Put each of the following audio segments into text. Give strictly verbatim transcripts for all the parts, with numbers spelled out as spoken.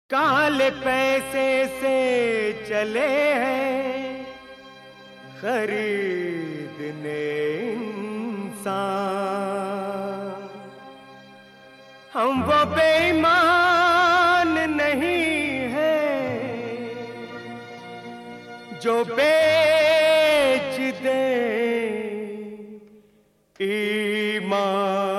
काले पैसे से चले हैं खरीदने इंसान। हम वो बेईमान नहीं हैं जो बेच दे ईमान।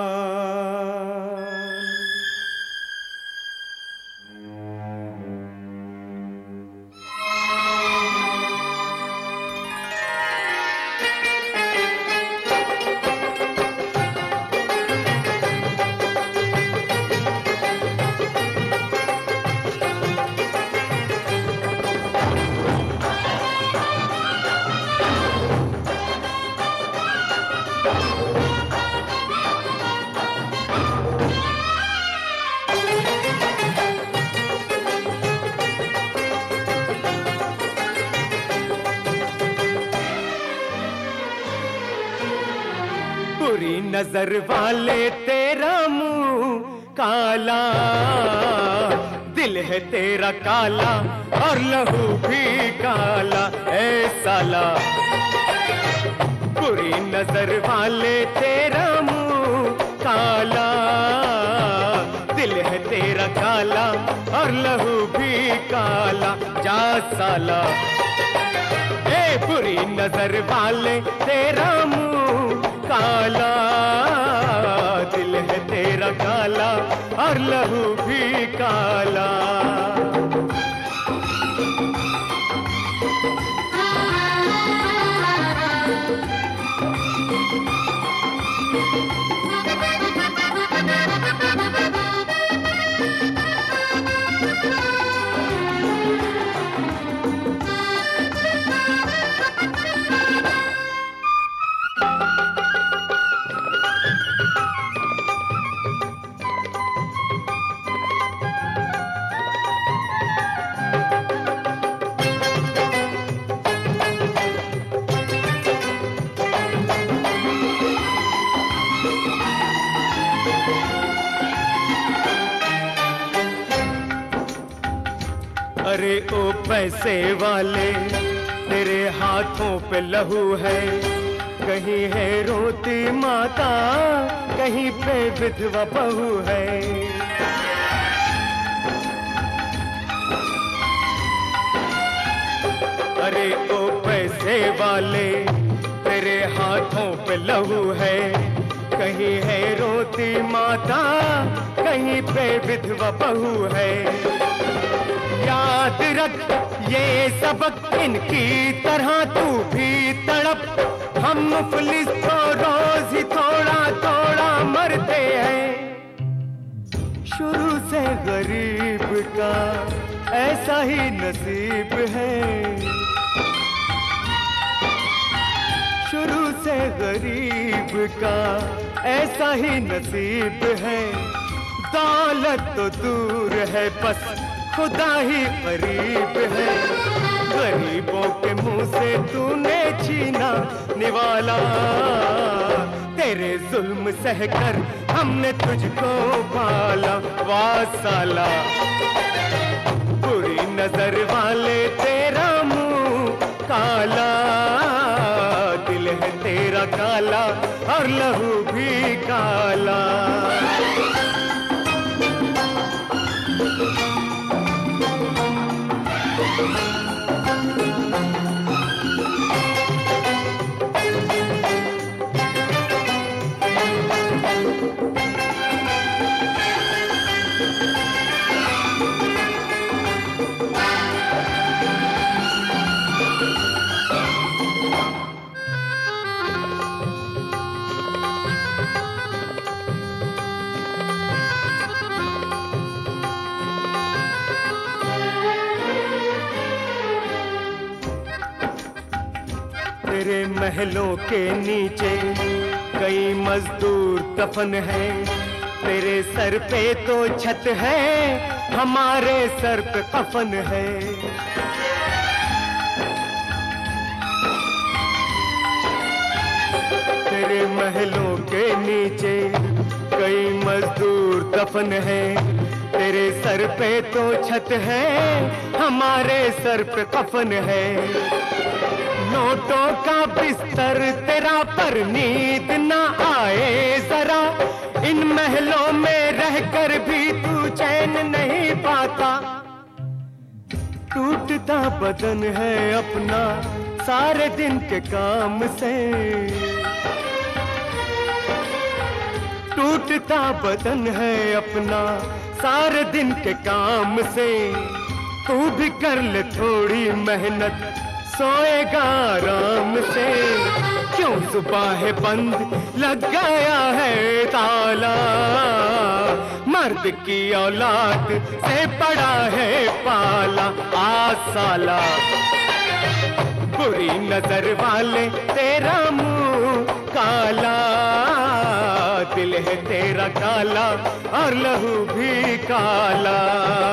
बुरी नजर वाले तेरा मुंह काला, दिल है तेरा काला और लहू भी काला ऐ साला। बुरी नजर वाले तेरा मुंह काला, दिल है तेरा काला और लहू भी काला जा साला। ए बुरी नजर वाले तेरा मुंह काला, दिल है तेरा काला और लहू भी काला। अरे ओ पैसे वाले तेरे हाथों पे लहू है, कहीं है रोती माता कहीं पे विधवा बहू है। अरे ओ पैसे वाले तेरे हाथों पे लहू है, कहीं है रोती माता कहीं पे विधवा बहू है। याद रख ये सबक, इनकी तरह तू भी तड़प। हम मुफलिस तो रोज ही थोड़ा थोड़ा मरते हैं। शुरू से गरीब का ऐसा ही नसीब है, शुरू से गरीब का ऐसा ही नसीब है। दौलत तो दूर है बस खुदा ही करीब है। गरीबों के मुंह से तूने छीना निवाला, तेरे जुल्म सहकर हमने तुझको पाला वाह साला। बुरी नजर वाले तेरा मुंह काला, दिल है तेरा काला और लहू भी काला। तेरे महलों के नीचे कई मजदूर दफन है, तेरे सर पे तो छत है हमारे सर पे कफन है। तेरे महलों के नीचे कई मजदूर दफन है, तेरे सर पे तो छत है, हमारे सर पे कफन है। नोटों का बिस्तर तेरा पर नींद ना आए जरा, इन महलों में रहकर भी तू चैन नहीं पाता। टूटता बदन है अपना सारे दिन के काम से, टूटता बदन है अपना सारे दिन के काम से। तू भी कर ले थोड़ी मेहनत, सोएगा आराम से। क्यों सुबह है बंद लग गया है ताला, मर्द की औलाद से पड़ा है पाला। आ साला बुरी नजर वाले तेरा मुंह काला, दिल है तेरा काला और लहू भी काला।